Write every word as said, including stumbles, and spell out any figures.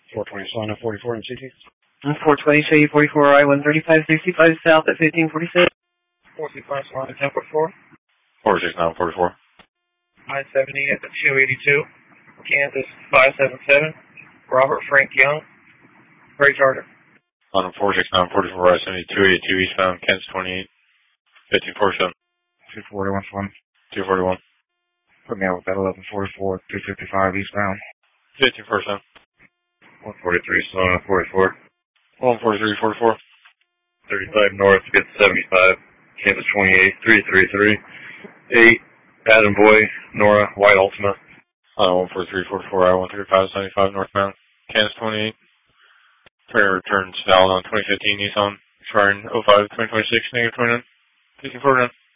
four twenty Solana forty-four in C T. four twenty Shady forty-four I one thirty-five sixty-five south at fifteen forty-six. four sixty-five Solana ten forty-four. four sixty-nine forty-four. I seventy at the two eighty-two. Kansas five seventy-seven. Robert Frank Young. Ray Charter. On four sixty-nine forty-four I seventy two eighty-two eastbound, Kansas twenty-eight. fifteen forty-seven. two forty-one Solana. two forty-one. Put me out with that eleven forty-four, two fifty-five eastbound. fifteen forty-seven. one forty-three Solana forty-four. one forty-three forty-four. thirty-five north, get seventy-five. Kansas twenty-eight, three thirty-three. eight, Adam Boy, Nora, White Ultima. On one forty-three forty-four I one thirty-five seventy-five northbound, Kansas twenty-eight. Trainer returns valid on twenty fifteen Nissan, expiring oh five twenty twenty-six, negative twenty-nine. fifteen forty-nine.